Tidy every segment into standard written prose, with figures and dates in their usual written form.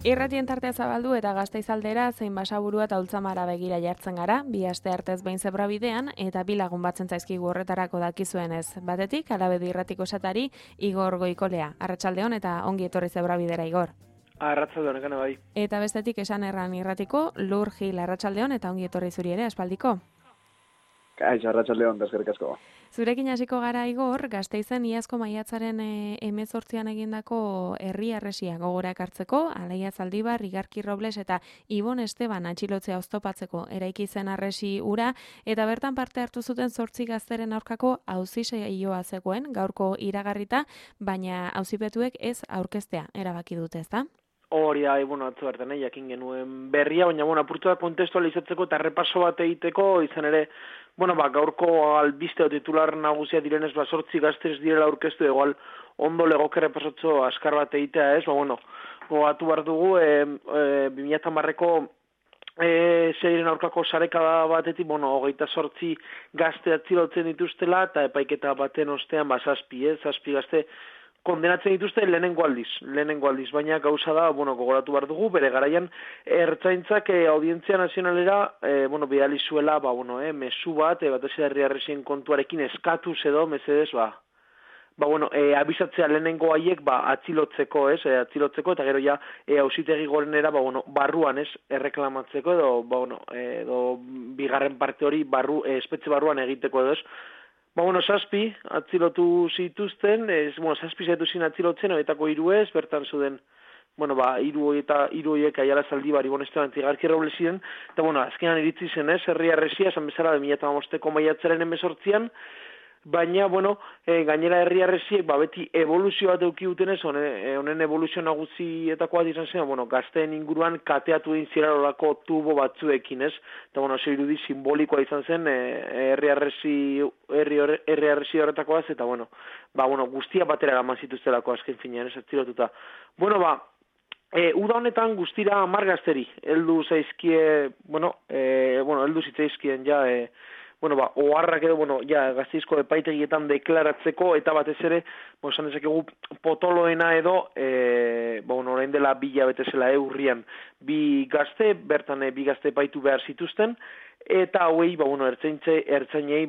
Irratien tartea zabaldu eta Gasteiz aldera zein Basaburua eta Ultzamara begira jartzen gara, bi aste artez behin zebrabidean eta bi lagun batzen zaizkigu horretarako dakizuenez. Batetik, Alabedi irratiko esatari Igor Goikolea. Arratsaldeon eta ongi etorri zebrabidera, Igor. Arratsaldeon, ekane bai. Eta bestetik Esan Erran irratiko Lur Gil, arratsaldeon eta ongi etorri zuri ere, aspaldiko. Kaixo, arratsaldeon, eskerrik asko. Zurekin hasiko gara, Igor, Gasteizen iazko maiatzaren 18an egindako herri harresia gogora ekartzeko, Alaia Zaldibar, Igarki Robles eta Ibon Esteban atxilotzea oztopatzeko eraiki zen harresi ura, eta bertan parte hartu zuten 8 gazteren aurkako auzi saioa zegoen, gaurko iragarrita, baina auzipetuek ez aurkeztea erabaki dute, ezta? Hori da, atzo bertan, jakin genuen berria, baina, apurtu da kontestualizatzeko eta repaso bat egiteko, izan ere, gaurko albiste o titular nagusia direnez, 8 gaztez direla aurkeztu, egoal ondo legoke repasotzo askar bat egitea ez, gogatu behar dugu, 2010ko zeiren aurkako sarekada batetik, 28 gazte atzilotzen dituztela, eta epaiketa baten ostean, 7 gazte kondenatzen dituzte lehenengo aldiz, baina gauza da, gogoratu behar dugu, bere garaian ertzaintzak audientzia nazionalera, bidali zuela, mezu bat, batez herri harresien kontuarekin eskatuz edo, mesedez, abisatzea lehenengo haiek, atzilotzeko, eta gero ja, auzitegi gorenera, barruan, erreklamatzeko, edo bigarren parte hori, espetxe barruan egiteko edo, 7 atzilotu zituzten, 7 zaituzin atzilotzen, horietako 3 ez, bertan zuden, 3 horiek Aiala Zaldibar, Ibon Esteban, Igarki Robles ziren, eta azkenan iritzi zen ez, herri harresia, esan bezala, 2015ko maiatzaren 18an, baina, gainera herri harresiek, beti evoluzio bat eduki dutenez, honen evoluzio nagusietakoa izan zen, gazteen inguruan kateatu egin zirarolako tubo batzuekin, ez? Eta, irudi simbolikoa izan zen, herri harresi horretakoaz, eta, guztia batera gaman zituztelako azken finean, ez atzilotuta. Uda honetan guztira 10 gazteri, heldu zitzaizkien, oharrak edo, Gasteizko epaitegietan deklaratzeko, eta batez ere, esan dezakegu potoloena edo, orain dela 2 hilabete zela urrian, 2 gazte, bertan 2 gazte epaitu behar zituzten, eta hauei, ertzainei,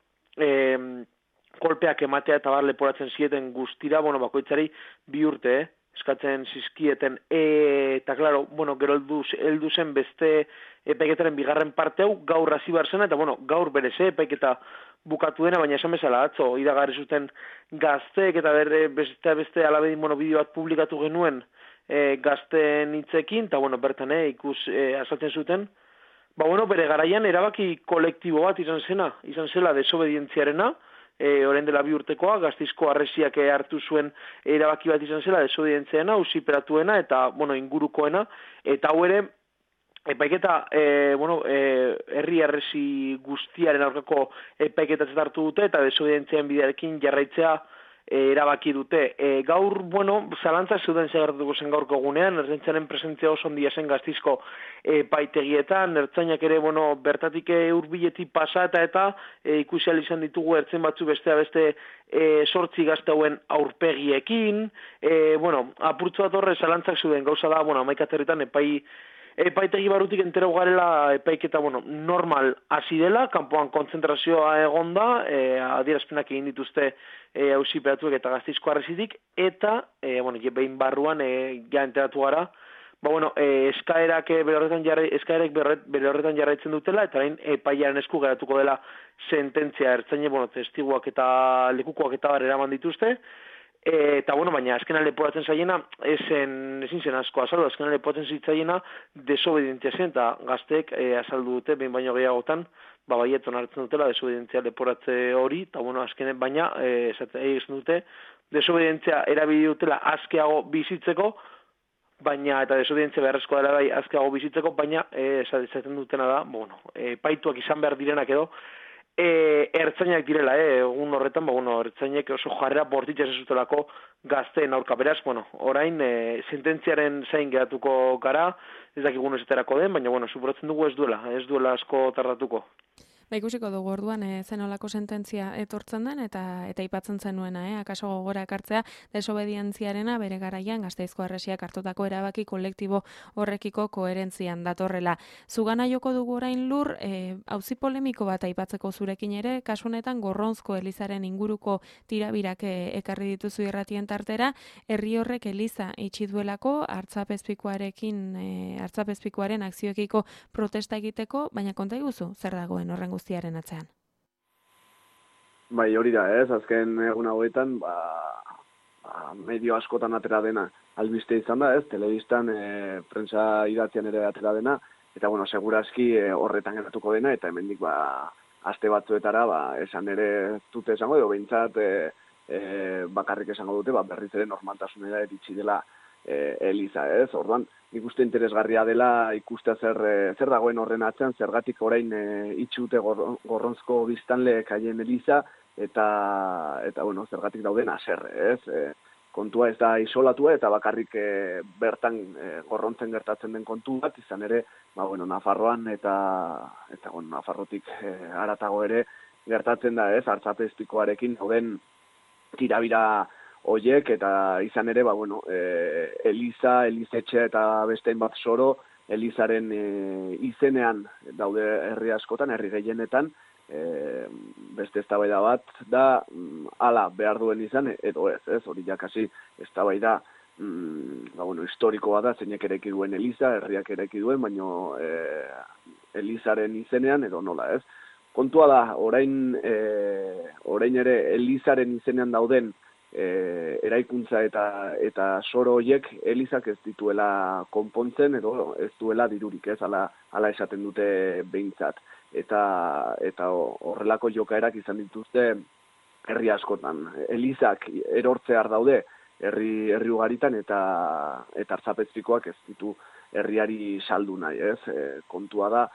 kolpeak ematea eta leporatzen zieten guztira, bakoitzari 2 urte, eskatzen zizkieten, eta, klaro, gero heldu zen beste epaiketaren bigarren parte hau, gaur hasi behar zena, eta, gaur berez epaiketa bukatu dena, baina esan bezala, atzo, iragarri zuten gazteek, eta beste alabedin, bideo bat publikatu genuen gazteen hitzekin, eta, bertan, azaltzen zuten, bere garaian erabaki kolektibo bat izan zela desobedientziarena, orain dela 2 urtekoa, Gasteizko harresiak hartu zuen erabaki bat izan zela, desobedientziarena, auziperatuena, eta, ingurukoena, eta hau ere, epaiketa, herri harresi guztiaren aurkako epaiketat hartu dute, eta desobedientziaren bidearekin jarraitzea erabaki dute. Gaur, zalantza zeuden zegartuko zen gaurko gunean, ertzaintzaren presentzia oso ondia zen Gasteizko epaitegietan, ertzainak ere, bertatik hurbiletik pasa eta ikusi ahal izan ditugu ertzen batzu beste 8 gazte hauen aurpegiekin, apurtzu bat horre zalantzak zeuden, gauza da, 11 aterritan epaitegi barutik entera garela epaiketa, normal hasi dela, kanpoan kontzentrazioa egonda, adierazpenak egin dituzte auziperatuek eta Gasteizko harresitik, eta, behin barruan ja enteratu gara, eskaerak bere horretan jarraitzen dutela, eta hain epaiaren esku geratuko dela sententzia ertzaine, testiguak eta lekukoak eta bar eraman dituzte, eta, baina azkenan leporatzen zaiena, ezin zen asko azaldu, azkenan leporatzen zitzaiena desobedientzia zen, eta gazteek azaldu dute, behin baino gehiagotan, baieton hartzen dutela desobedientzia leporatze hori, eta, azkenen baina, egin dute, desobedientzia erabili dutela azkeago bizitzeko, baina, eta desobedientzia beharrezkoa dela bai azkeago bizitzeko, baina, esaten dutena da, paituak izan behar direnak edo, ertzainak direla, egun horretan, ertzainek oso jarrera bortitza ezutelako gazteen aurka. Beraz, orain, sententziaren zain geratuko gara, ez dakigun ezeterako den, baina, suporatzen dugu ez duela asko tardatuko. Ikusiko dugu orduan zenolako sententzia etortzen den eta aipatzen zenuena, akaso gogora ekartzea desobedientziarena bere garaian Gasteizko Harresiak hartutako erabaki kolektibo horrekiko koherentzian datorrela. Zugana joko dugu orain Lur, auzi polemiko bat aipatzeko zurekin ere, kasu honetan Gorronzko elizaren inguruko tirabirak ekarri dituzu irratien tartera, herri horrek eliza itxi duelako hartzapezpikuaren akzioekiko protesta egiteko, baina konta iguzu zer dagoen horren guztiaren atzean. Bai, hori da, azken egun hauetan, medio askotan atera dena albiste izan da, telebistan, prensa idatzian ere atera dena, eta bueno, segurazki horretan geratuko dena, eta hemendik aste batzuetara, esan ere dute esango, edo behintzat bakarrik esango dute, berriz ere normaltasunera eritsi dela eliza, Orduan, nik uste interesgarria dela ikustea zer dagoen horren atzean, zergatik orain itxute Gorronzko biztanleek haien eliza, eta bueno, zergatik dauden haserre, kontua ez da isolatua eta bakarrik bertan Gorrontzen gertatzen den kontu bat, izan ere, Nafarroan eta Nafarrotik haratago ere gertatzen da, hartzapezpikuarekin dauden tirabira hoiek, eta izan ere, Eliza, Elizetxe eta beste hainbat soro, Elizaren izenean daude herri askotan, herri gehienetan, beste eztabaida bat da, hala behar duen izan, edo hori jakasi eztabaida historikoa da, zeinek ereki duen Eliza, herriak ereki duen, baino Elizaren izenean, edo nola, Kontua da, orain ere Elizaren izenean dauden eraikuntza eta soro horiek Elizak ez dituela konpontzen edo ez duela dirurik, hala esaten dute behintzat. Eta horrelako jokaerak izan dituzte herri askotan. Elizak erortzear daude herri ugaritan eta hartzapezpikuak ez ditu herriari saldu nahi, kontua da,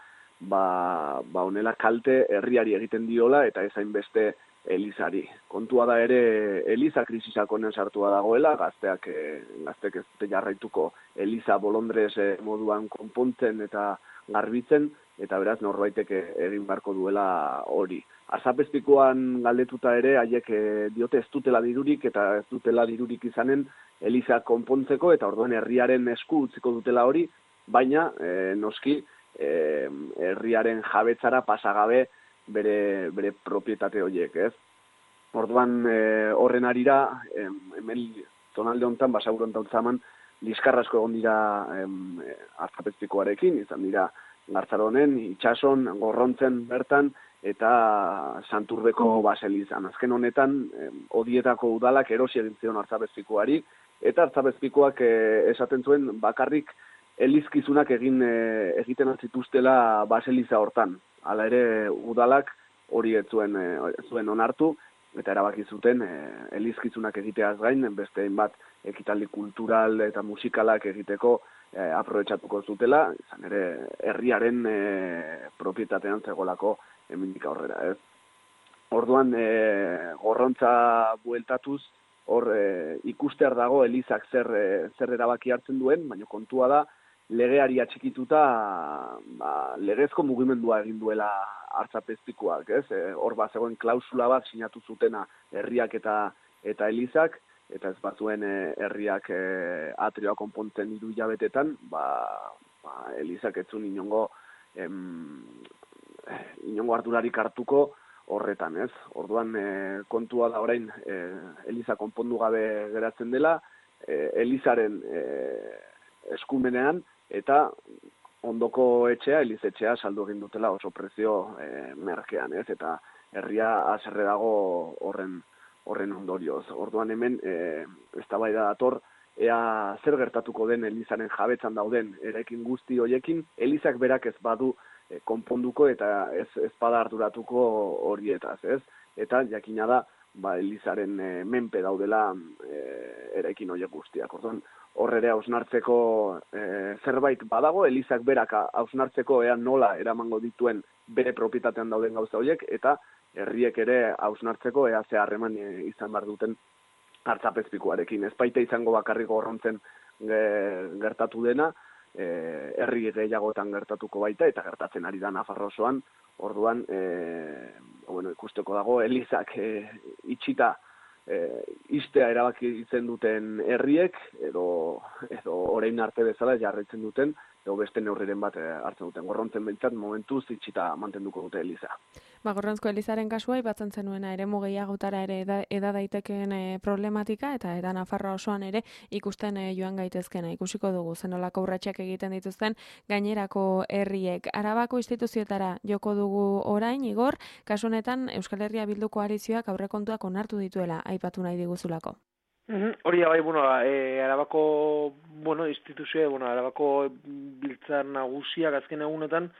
honela kalte herriari egiten diola eta ezain beste Elizari. Kontua da ere Eliza krisisakonen sartua dagoela, gazteek ez dute jarraituko Eliza bolondrez moduan konpontzen eta garbitzen, eta beraz norbaitek egin beharko duela hori. Hartzapezpikuan galdetuta ere, haiek diote ez dutela dirurik eta ez dutela dirurik izanen Eliza konpontzeko, eta orduan herriaren esku utziko dutela hori, baina noski herriaren jabetzara pasagabe bere propietate horiek, Orduan horren arira, hemen zonalde honetan, Basaur honetan zaman, liskarrasko egon dira hartzapezpikuarekin, izan dira Gartzaronen, Itxason, Gorrontzen bertan, eta Santurbeko baselizan. Azken honetan, odietako udalak erosi egin zion hartzapezpikuari, eta hartzapezpikuak esaten zuen bakarrik elizkizunak egiten zituztela baseliza hortan. Hala ere udalak hori ez zuen onartu, eta erabaki zuten elizkizunak egiteaz gain, beste hainbat ekitaldi kultural eta musikalak egiteko aprobetxatuko zutela, izan ere herriaren propietatean zegoelako hemendik aurrera, Orduan, Gorrontza bueltatuz, hor ikustear dago Elizak zer erabaki hartzen duen, baina kontua da, legeari atxikituta legezko mugimendua egin duela hartzapezpikuak, Hor zegoen klausula bat sinatu zutena herriak eta Elizak, eta ez bazuen herriak atrioa konpontzen 3 hilabetetan, Elizak ez zuen inongo ardurarik hartuko horretan, Orduan kontua da orain Eliza konpondu gabe geratzen dela, Elizaren eskumenean, eta ondoko etxea, Elizetxea, saldu egin dutela oso prezio merkean, eta herria haserre dago horren ondorioz. Orduan hemen, eztabaida dator, ea zer gertatuko den Elizaren jabetzan dauden eraikin guzti horiekin, Elizak berak ez badu konponduko eta ez bada arduratuko horietaz, Eta jakina da, Elizaren menpe daudela eraikin horiek guztiak. Orduan, hor ere hausnartzeko zerbait badago, Elizak berak hausnartzeko ea nola eramango dituen bere propietatean dauden gauza horiek, eta herriek ere hausnartzeko ea ze harreman izan behar duten hartzapezpikuarekin. Ez baita izango bakarrik Gorrontzen gertatu dena, herri gehiagotan gertatuko baita, eta gertatzen ari da Nafarroa osoan, orduan, ikusteko dago, elizak itxita istea erabakitzen duten herriek, edo orain arte bezala jarraitzen duten, edo beste neurriren bat hartzen duten. Gorrontzen behintzat momentuz itxita mantenduko dute eliza. Gorrontzko elizaren kasua ipatzen zenuena eremu gehiagotara ere eda daitekeen problematika eta Nafarroa osoan ere ikusten joan gaitezkena. Ikusiko dugu zenolako urratsak egiten dituzten gainerako herriek. Arabako instituzioetara joko dugu orain, Igor, kasu honetan Euskal Herria Bilduko koalizioak aurrekontuak onartu dituela aipatu nahi diguzulako. Hori bai, Arabako, instituzioa, Arabako biltzar nagusiak azken egunetan,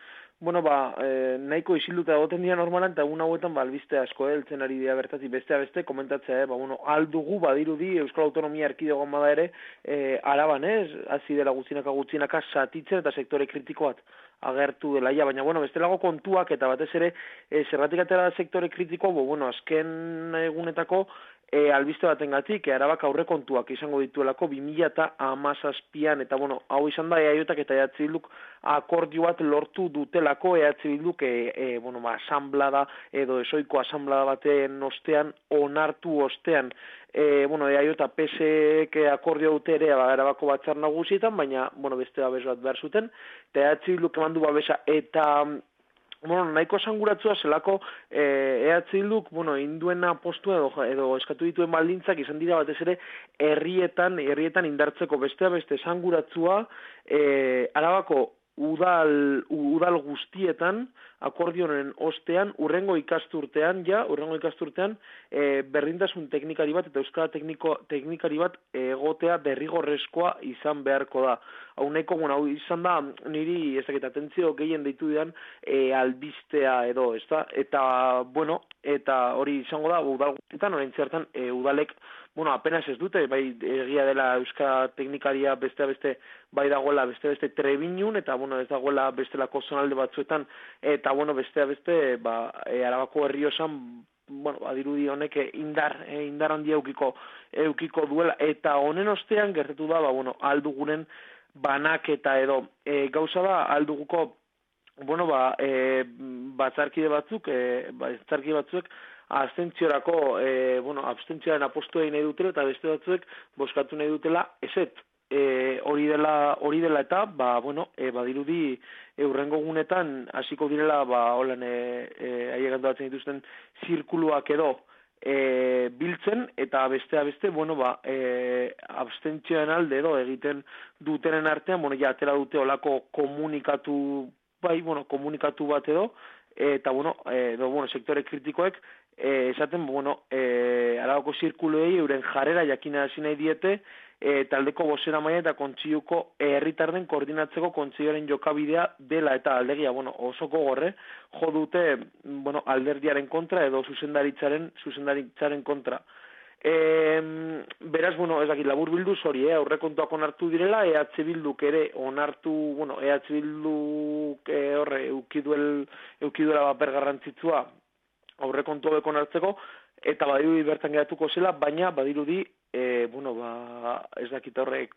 nahiko isilduta egoten dira normalan, eta egun hauetan albiste asko heltzen ari dira bertatik beste komentatzea, aldugu badirudi Euskal Autonomia Erkidegoan bada ere, Araban hasi dela gutxinaka satitzen eta sektore kritiko bat agertu dela, baina, bestelago kontuak eta batez ere, zergatik atera sektore kritiko, azken egunetako, albiste batengatik Arabak aurrekontuak izango dituelako 2017an eta hau izan da EAJak eta EH Bilduk akordio bat lortu dutelako EH Bilduk asanblada edo esoiko asanblada baten ostean onartu ostean EAJ eta PSek akordio dute ere Arabako batzar nagusietan, baina beste babes bat behar zuten eta EH Bilduk emandu babesa eta nahiko esanguratzua zelako EH Bilduk, induena postua edo eskatu dituen baldintzak izan dira batez ere herrietan indartzeko beste esanguratzua Arabako udal guztietan akordionen ostean urrengo ikasturtean berdintasun teknikari bat eta euskara teknikari bat egotea derrigorrezkoa izan beharko da. Hau nahiko, hau izan da, niri atentzio gehien deitu dian albistea edo, ezta? Eta, eta hori izango da, udal guztietan, orain zertan, udalek, apenas ez dute, bai egia dela euskara teknikaria beste bai dagoela beste Trebinun, eta ez dagoela bestelako zonalde batzuetan, eta beste Arabako herri osan, badirudi honek indar handia eukiko duela, eta honen ostean gertatu da, alduguren banaketa edo gauza da alduguko batzarkide batzuek abstentziorako abstentzioaren apostu egin nahi dutela eta beste batzuek bozkatu nahi dutela eset. Hori dela eta badirudi hurrengo gunetan hasiko direla holan haiegan datzen dituzten zirkuluak edo biltzen eta beste abstentzioen alde edo egiten dutenen artean atera dute olako komunikatu bat edo eta sektore kritikoek esaten Arabako zirkuluei euren jarrera jakinarazi nahi diete taldeko bozeramaile eta kontseiluko herritarren koordinatzeko kontseiluaren jokabidea dela eta aldegia oso gogorre jo dute alderdiaren kontra edo zuzendaritzaren kontra. Beraz, ez dakit, laburbilduz hori, aurrekontuak onartu direla, EH Bilduk ere onartu, EH Bilduk eukiduela paper garrantzitsua aurrekontu hobek onartzeko, eta badirudi bertan geratuko zela, baina badirudi, ez dakit horrek,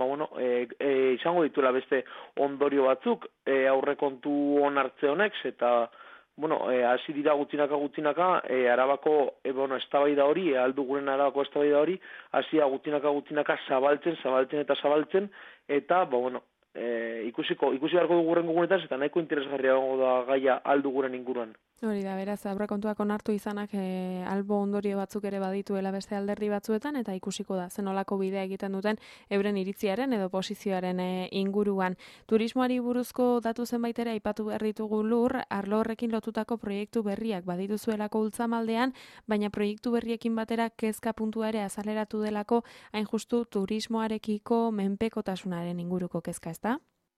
izango dituela beste ondorio batzuk aurrekontu onartze honek, eta hasi dira gutxinaka, Arabako eztabaida hori, alduguren Arabako eztabaida hori, hasi gutxinaka zabaltzen, eta, ikusi beharko dugu hurrengo gunetan, eta nahiko interesgarria da gaia alduguren inguruan. Hori da, beraz, aurrekontuak onartu izanak albo ondorio batzuk ere badituela beste alderdi batzuetan, eta ikusiko da, zenolako bidea egiten duten euren iritziaren edo posizioaren inguruan. Turismoari buruzko datu zenbait ere aipatu behar ditugu Lur, arlo horrekin lotutako proiektu berriak badituzuelako ultzamaldean, baina proiektu berriekin batera kezka puntua ere azaleratu delako, hain justu turismoarekiko menpekotasunaren inguruko kezka, ezta?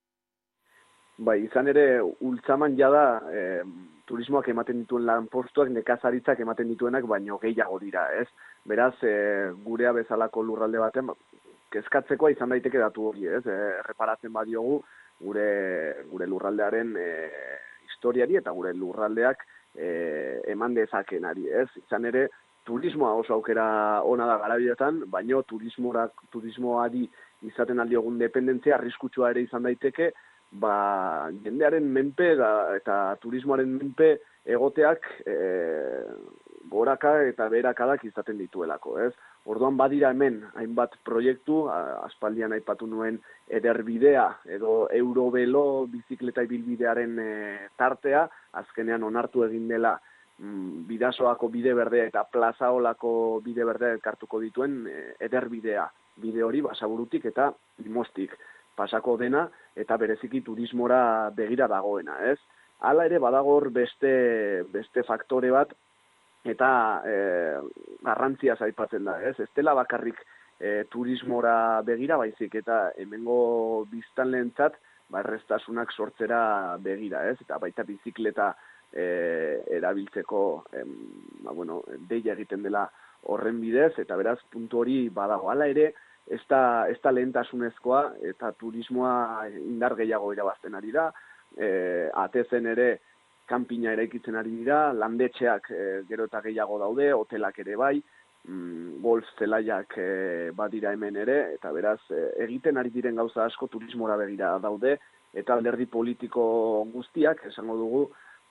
Bai, izan ere, ultzaman jada turismoak ematen dituen lanpostuak, nekazaritzak ematen dituenak, baino gehiago dira, ez? Beraz, gurea bezalako lurralde baten, kezkatzekoa izan daiteke datu hori, ez? Erreparatzen badiogu, gure lurraldearen historiari eta gure lurraldeak eman dezakenari, ez? Izan ere, turismoa oso aukera ona da garabidetan, baino turismoari izaten aldiogun dependentzia arriskutsua ere izan daiteke, jendearen menpe eta turismoaren menpe egoteak goraka eta berakadak izaten dituelako, ez? Orduan badira hemen hainbat proiektu, aspaldian aipatu nuen ederbidea edo Eurobelo bizikleta ibilbidearen tartea, azkenean onartu egin dela Bidasoako bide berdea eta Plazaolako bide berdea elkartuko dituen ederbidea, bide hori Basaburutik eta Limostik pasako dena eta bereziki turismora begira dagoena, ez? Hala ere badagor beste faktore bat eta garrantzia aipatzen da, ez? Ez dela bakarrik turismora begira baizik eta hemengo biztanleentzat erreztasunak sortzera begira, ez? Eta baita bizikleta erabiltzeko deia egiten dela horren bidez, eta beraz puntu hori badago. Hala ere, ez da lehentasunezkoa eta turismoa indar gehiago irabazten ari da, atezen ere kanpina eraikitzen ari dira, landetxeak gero eta gehiago daude, hotelak ere bai, golf zelaiak badira hemen ere, eta beraz egiten ari diren gauza asko turismora begira daude, eta alderdi politiko guztiak, esango dugu,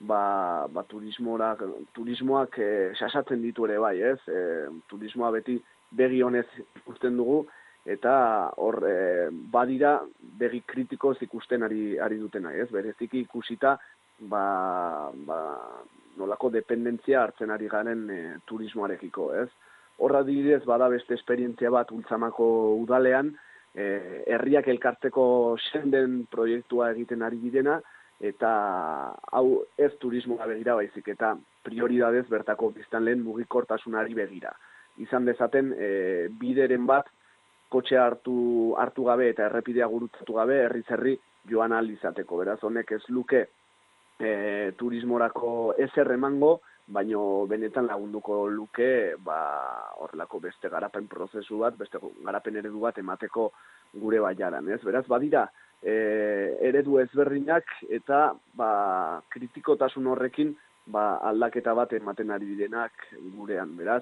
turismoak sasatzen ditu ere bai, ez? Turismoa beti begi honez ikusten dugu, eta hor badira begi kritikoz ikusten ari dutena, ez? Bereziki ikusita nolako dependentzia hartzen ari garen turismoarekiko, ez? Horra adibidez bada beste esperientzia bat Ultzamako udalean, herriak elkartzeko senden proiektua egiten ari direna, eta hau ez turismoa begira baizik, eta prioridadez bertako biztanleen mugikortasunari begira. Izan dezaten bideren bat kotxea hartu gabe eta errepidea gurutzatu gabe herriz herri joan ahal izateko. Beraz honek ez luke turismorako ezer emango, baino benetan lagunduko luke horrelako beste garapen prozesu bat, beste garapen eredu bat emateko gure baiaran, ez? Beraz badira eredu ezberdinak eta kritikotasun horrekin aldaketa bat ematen ari direnak gurean, beraz.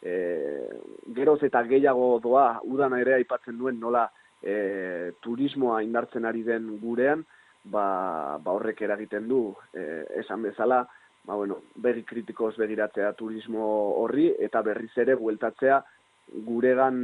Geroz eta gehiago doa, udan ere aipatzen duen nola turismoa indartzen ari den gurean, horrek eragiten du, esan bezala, begi kritikoz begiratzea turismo horri, eta berriz ere bueltatzea guregan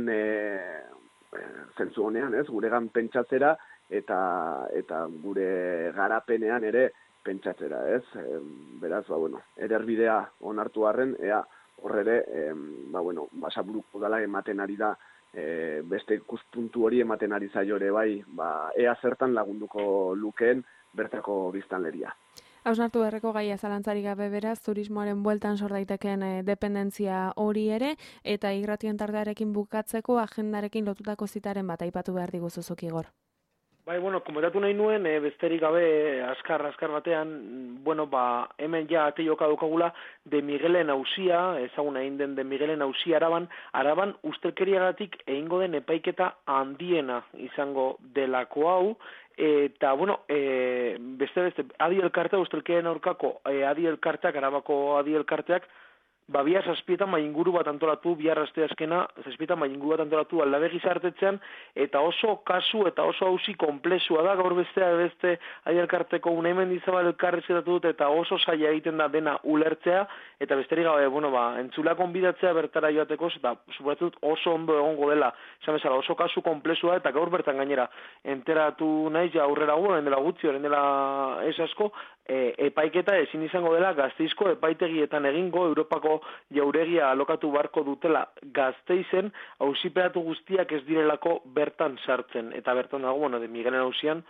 zentzu honean, ez? Guregan pentsatzera, eta gure garapenean ere pentsatzera, ez? Beraz, ederbidea onartu arren, ea horre ere, Basaburuko udala ematen ari da, beste ikuspuntu hori ematen ari zaio ere bai, ea zertan lagunduko lukeen bertako biztanleria. Hausnartu beharreko gaia zalantzarik gabe beraz, turismoaren bueltan sor daitekeen dependentzia hori ere, eta irratien tartearekin bukatzeko agendarekin lotutako zitaren bat aipatu behar diguzuzuk, Igor. Bai, komentatu nahi nuen, besterik gabe, azkar batean, hemen ja ate joka daukagula de Miguelen auzia, ezaguna egin den de Miguelen auzia Araban ustelkeriagatik egingo den epaiketa handiena izango delako hau, eta, beste, adi elkartea ustelkerien aurkako, adi elkarteak, Arabako adi elkarteak, bihar zazpietan inguru bat antolatu, bihar asteazkena, zazpietan inguru bat antolatu aldabegi zartetzean, eta oso kasu eta oso auzi komplexua da, gaur beste aielkarteko hemen dizabal elkarrizketatu dut, eta oso zaila egiten da dena ulertzea, eta besterik gabe, entzula konbidatzea bertara joateko, eta suposatzen dut oso ondo egongo dela, esan bezala, oso kasu komplexua, eta gaur bertan gainera, enteratu nahi, ja aurrera horren dela gutxi, horren dela ez asko, epaiketa ezin izango dela Gasteizko epaitegietan egingo, Europako jauregia alokatu barko dutela Gasteizen, auziperatu guztiak ez direlako bertan sartzen, eta bertan dago, de Miguelen auzian,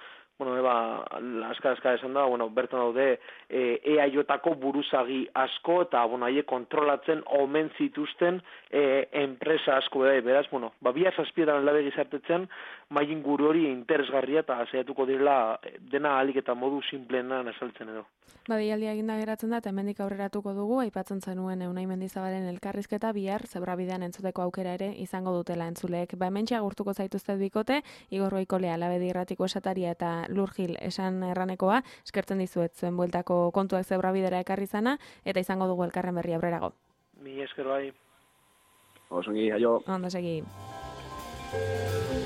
azkar esan da, bertan daude EAJ-ako buruzagi asko, eta haiek kontrolatzen omen zituzten enpresa asko, beraz, bihar zazpietan aldabegi zartetzen, maien guru hori interesgarria, eta saiatuko direla dena ahalik eta modu simpleenan esaltzen edo. Deialdia eginda geratzen da, eta hemendik aurreratuko dugu, aipatzen zenuen Unai Mendizabalen elkarrizketa bihar, Zebrabidean entzuteko aukera ere izango dutela entzuleek. Hementxe agurtuko zaituztet bikote, Igor Goikolea, Labedi Irratiko esataria eta Lurgil esan erranekoa, eskertzen dizuet zuen bueltako kontuak Zebrabidera ekarri zana, eta izango dugu elkarren berri aurrerago. Mi esker bai. Osongi, aio. Ondo segi.